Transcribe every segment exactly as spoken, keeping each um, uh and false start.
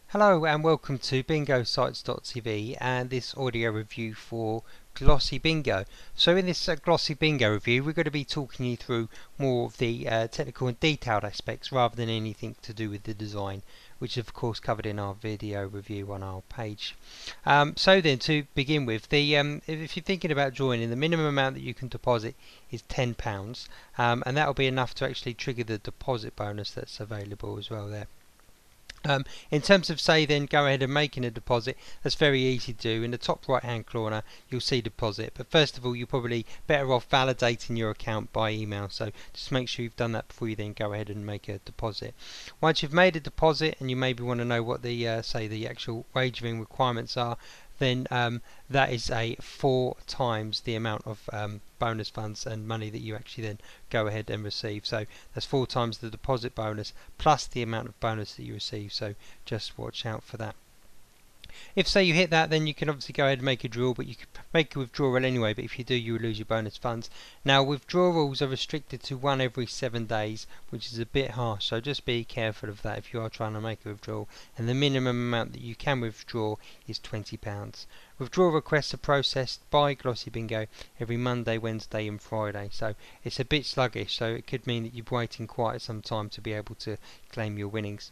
Hello and welcome to bingo sites dot t v and this audio review for Glossy Bingo. So in this uh, Glossy Bingo review we're going to be talking you through more of the uh, technical and detailed aspects rather than anything to do with the design, which is of course covered in our video review on our page. Um, so then to begin with, the um, if you're thinking about joining, the minimum amount that you can deposit is ten pounds, um, and that will be enough to actually trigger the deposit bonus that's available as well there. Um, in terms of say then go ahead and making a deposit, that's very easy to do. In the top right hand corner you'll see deposit, but first of all you're probably better off validating your account by email, so just make sure you've done that before you then go ahead and make a deposit. Once you've made a deposit and you maybe want to know what the uh, say the actual wagering requirements are, then um, that is a four times the amount of um, bonus funds and money that you actually then go ahead and receive. So that's four times the deposit bonus plus the amount of bonus that you receive, so just watch out for that. If say you hit that, then you can obviously go ahead and make a draw, but you can make a withdrawal anyway, but if you do you will lose your bonus funds. Now withdrawals are restricted to one every seven days, which is a bit harsh, so just be careful of that if you are trying to make a withdrawal, and the minimum amount that you can withdraw is twenty pounds. Withdrawal requests are processed by Glossy Bingo every Monday, Wednesday and Friday, so it's a bit sluggish, so it could mean that you're waiting quite some time to be able to claim your winnings.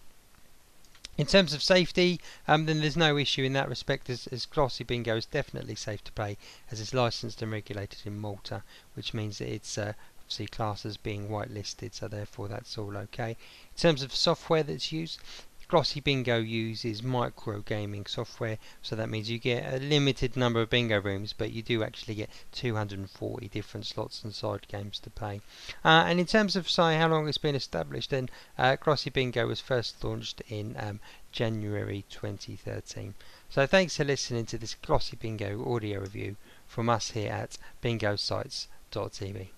In terms of safety, um, then there's no issue in that respect, as, as Glossy Bingo is definitely safe to play, as it's licensed and regulated in Malta, which means that it's uh, obviously classed as being whitelisted, so therefore that's all okay. In terms of software that's used, Glossy Bingo uses micro gaming software, so that means you get a limited number of bingo rooms, but you do actually get two hundred forty different slots and side games to play. Uh, and in terms of say how long it's been established, then uh, Glossy Bingo was first launched in um, January twenty thirteen. So thanks for listening to this Glossy Bingo audio review from us here at bingo sites dot t v.